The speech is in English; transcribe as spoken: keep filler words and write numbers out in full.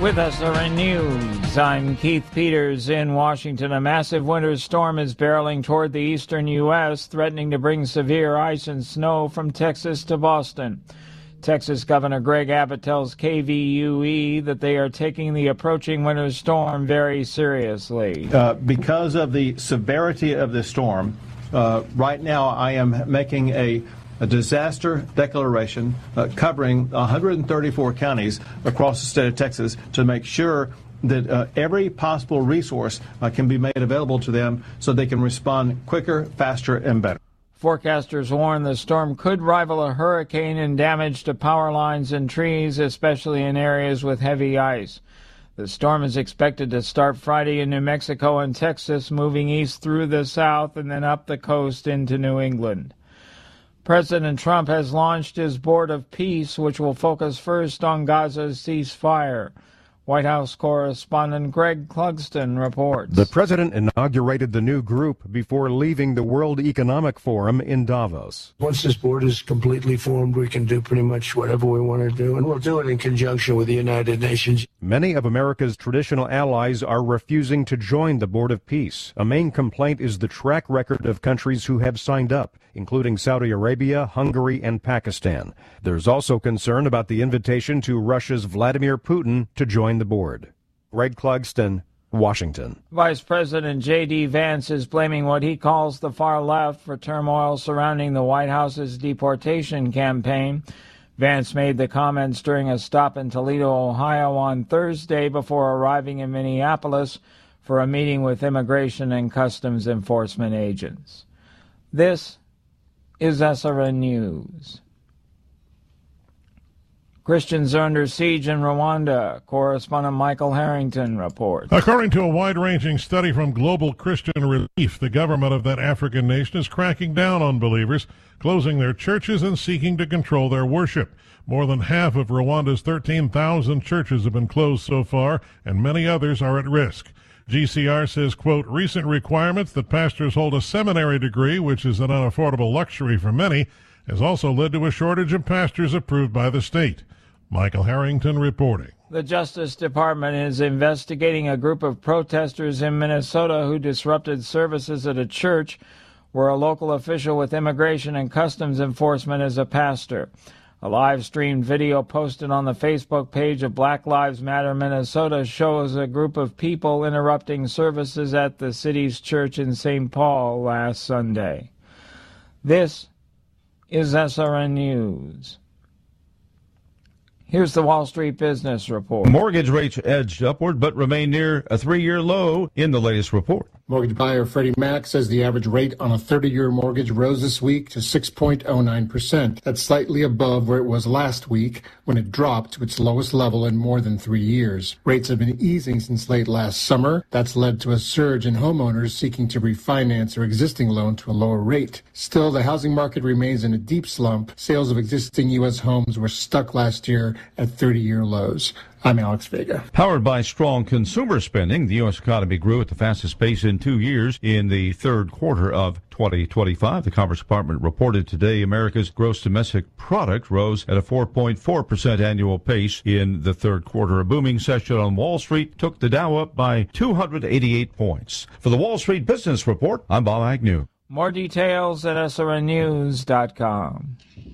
With S R N News, I'm Keith Peters in Washington. A massive winter storm is barreling toward the eastern U S, threatening to bring severe ice and snow from Texas to Boston. Texas Governor Greg Abbott tells K V U E that they are taking the approaching winter storm very seriously. Uh, because of the severity of the storm, uh, right now I am making a a disaster declaration uh, covering one hundred thirty-four counties across the state of Texas to make sure that uh, every possible resource uh, can be made available to them so they can respond quicker, faster, and better. Forecasters warn the storm could rival a hurricane in damage to power lines and trees, especially in areas with heavy ice. The storm is expected to start Friday in New Mexico and Texas, moving east through the south and then up the coast into New England. President Trump has launched his Board of Peace, which will focus first on Gaza's ceasefire. White House correspondent Greg Clugston reports. The president inaugurated the new group before leaving the World Economic Forum in Davos. Once this board is completely formed, we can do pretty much whatever we want to do, and we'll do it in conjunction with the United Nations. Many of America's traditional allies are refusing to join the Board of Peace. A main complaint is the track record of countries who have signed up, including Saudi Arabia, Hungary, and Pakistan. There's also concern about the invitation to Russia's Vladimir Putin to join the board. Greg Clugston, Washington. Vice President J D. Vance is blaming what he calls the far left for turmoil surrounding the White House's deportation campaign. Vance made the comments during a stop in Toledo, Ohio on Thursday before arriving in Minneapolis for a meeting with immigration and customs enforcement agents. This is S R N News. Christians are under siege in Rwanda. Correspondent Michael Harrington reports. According to a wide-ranging study from Global Christian Relief, the government of that African nation is cracking down on believers, closing their churches and seeking to control their worship. More than half of Rwanda's thirteen thousand churches have been closed so far, and many others are at risk. G C R says, quote, recent requirements that pastors hold a seminary degree, which is an unaffordable luxury for many, has also led to a shortage of pastors approved by the state. Michael Harrington reporting. The Justice Department is investigating a group of protesters in Minnesota who disrupted services at a church where a local official with immigration and customs enforcement is a pastor. A live-streamed video posted on the Facebook page of Black Lives Matter Minnesota shows a group of people interrupting services at the city's church in Saint Paul last Sunday. This is S R N News. Here's the Wall Street Business Report. Mortgage rates edged upward but remain near a three-year low in the latest report. Mortgage buyer Freddie Mac says the average rate on a thirty-year mortgage rose this week to six point oh nine percent. That's slightly above where it was last week when it dropped to its lowest level in more than three years. Rates have been easing since late last summer. That's led to a surge in homeowners seeking to refinance their existing loan to a lower rate. Still, the housing market remains in a deep slump. Sales of existing U S homes were stuck last year at thirty-year lows. I'm Alex Vega. Powered by strong consumer spending, the U S economy grew at the fastest pace in two years in the third quarter of twenty twenty-five. The Commerce Department reported today America's gross domestic product rose at a four point four percent annual pace in the third quarter. A booming session on Wall Street took the Dow up by two hundred eighty-eight points. For the Wall Street Business Report, I'm Bob Agnew. More details at S R N news dot com.